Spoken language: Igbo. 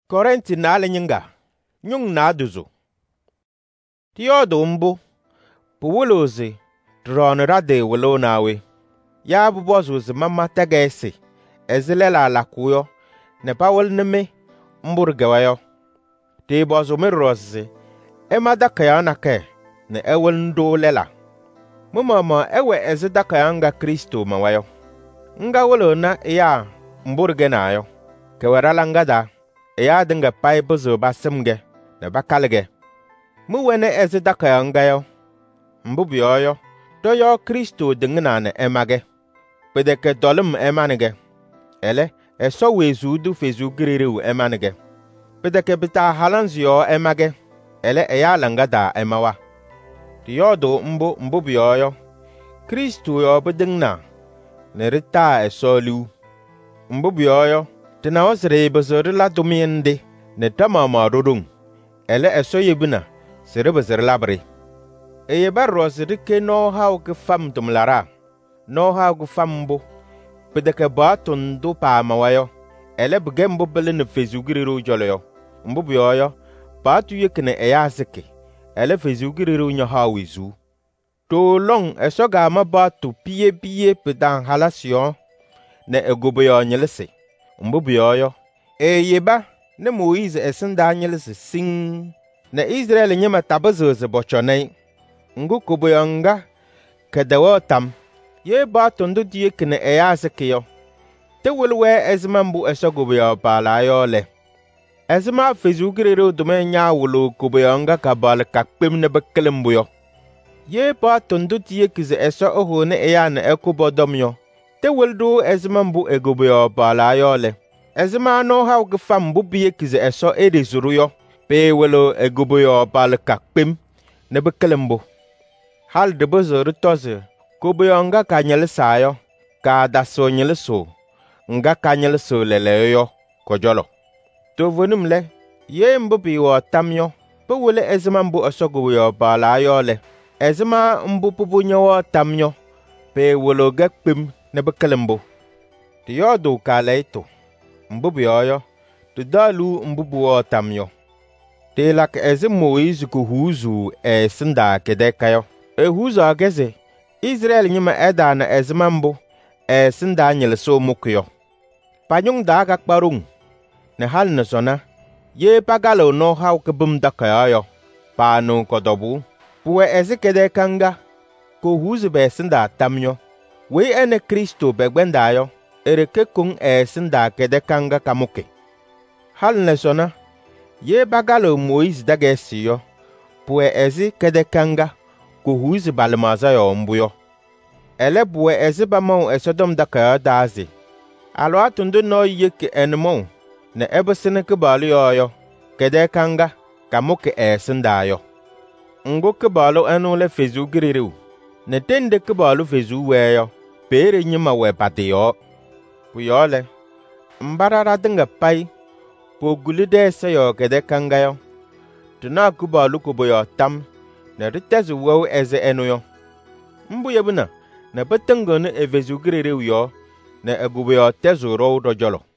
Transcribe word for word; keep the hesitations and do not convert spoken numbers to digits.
Korenti na alinyinga nyung na duzo tiyodo mbu puwulozi drone rade wolo nawe ya bubozuzi mama tegesi ezilela lakuyo ne pawol nime mburgewayo ti bozu mirozi ema dakaya nake ne ewol ndo lela mumama ewe ezi dakaya nga Kristo mawayo nga wolo na ya mburge nayo kewerala ngada ya dinga pai buzo basimge ne bakalge mu wene ezi dakaya ngayo mbubiyoyo to yo Kristo dingna ne emage pedeke dolum emanige ele eso wezudu fezu giriru emanige pedeke bita halanzio emage ele eya langada emawa tiyodo mbu mbubiyoyo Kristo yo bedingna ne rita esolu mbubiyoyo tina osre bezori la duminde ne tamama rodung ele eso yebina sere bezere labri eye barrosi ke no haw ke fam tumlara no haw ke fambo pedeke batun do pa mawayo ele bugembo bele ne fezugiriru joloyo mbubiyoyo batu yekne eyasike ele fezugiriru nya hawizu to long eso ga ma batu piye piye pedan halasio ne egoboyo nyelese mbubiyoyo eyeba ne Moise esinda nyelese sing ne Israel nyema tabazoze bochonai ngu kuboyanga kedewo tam ye batu ndu die kene eyasike yo te welwe ezimambu eso goboyo balayo le ezima fezugiriru dume nya wulu kuboyanga kabal kakpem ne bekelembuyo ye batu ndu die kize eso oho ne eya ne ekubodomyo te weldu ezimambu egoboyo balayo le ezima no haw gefam bubiye kize eso edizuruyo pe welo egoboyo bal kakpem ne bekelembu hal de bozo toze kuboyo nga kanyel sayo ka daso nyel so nga kanyel so leleyo kojolo to vonum le ye mbubi wo tamyo pe wele ezimambu osogoboyo balayo le ezima mbu pubunyo wo tamyo pe welo gakpem ne bekelembu tiyodo kaleito mbubiyoyo tudalu mbubu wo tamyo telak ezi Moise ku huzu e sinda kedekayo e huzu ageze Israel nyima eda na ezimambu e sinda nyelso mukyo panyung da gakparung ne hal ne sona ye pagalo no haw kebum dakayo pa no kodobu puwe ezi kedekanga ko huzu be sinda tamyo we ene Kristo begbendayo ereke kung e sinda kedekanga kamuke hal ne sona ye bagalo Moise dagesiyo puwe ezi kedekanga ko huzu balmaza yo mbuyo ele puwe ezi bamau esodom dakayo dazi alo atundu no yeke enmo ne ebesene kebalu yoyo kedekanga kamuke e sindayo ngo kebalu enu le fezu giriru ne tende kebalu fezu weyo pere nyima we patiyo puyole mbarara dinga pai po gulide seyo kedekanga yo tuna kebalu kuboyo tam ne ritezu wew eze enuyo mbu yebuna ne betengo ne evezu giriru yo ne eguboyo tezu ro dojolo